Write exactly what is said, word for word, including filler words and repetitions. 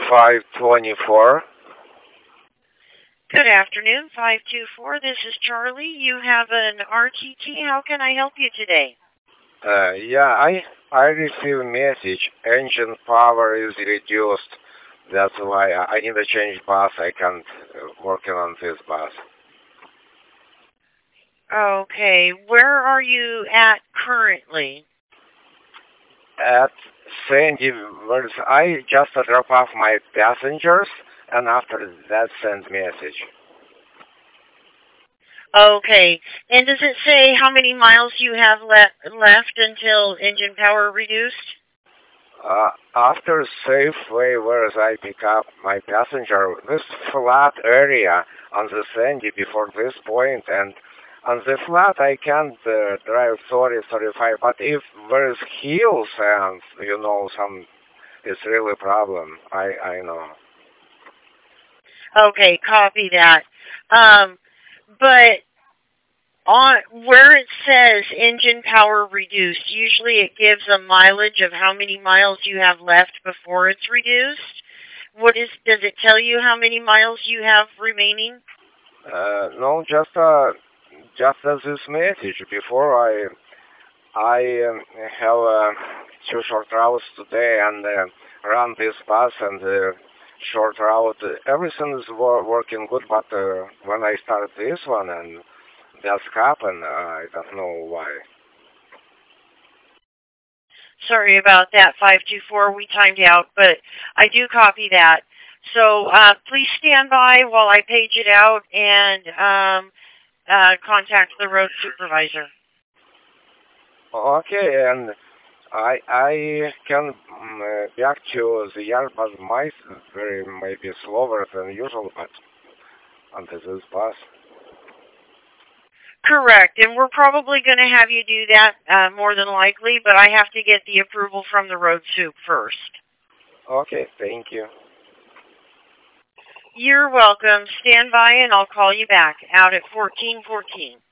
five twenty-four. Good afternoon, five two four. This is Charlie. You have an R T T. How can I help you today? Uh, yeah, I I received a message. Engine power is reduced. That's why I I need to change bus. I can't uh, working on this bus. Okay, where are you at currently? At Sandy, where's I just drop off my passengers, and after that send message. Okay, and does it say how many miles you have le- left until engine power reduced? Uh, after Safeway, where I pick up my passenger, this flat area on the Sandy before this point, and on the flat I can't uh, drive thirty, thirty-five, but if there's hills and, you know, some, it's really a problem, I, I know. Okay, copy that. Um, but on where it says engine power reduced, usually it gives a mileage of how many miles you have left before it's reduced. What is does it tell you how many miles you have remaining? Uh, no, just uh, just as this message before I I um, have uh, two short routes today and uh, run this bus and uh, short route. Everything is wor- working good, but uh, when I start this one and that's happened, uh, I don't know why. Sorry about that, five two four. We timed out, but I do copy that. So uh, please stand by while I page it out and um, uh, contact the road supervisor. Okay, and I I can um, uh, back to the yard, but my very maybe slower than usual, but on this bus. Correct, and we're probably going to have you do that uh, more than likely, but I have to get the approval from the road soup first. Okay, thank you. You're welcome. Stand by and I'll call you back out at fourteen fourteen.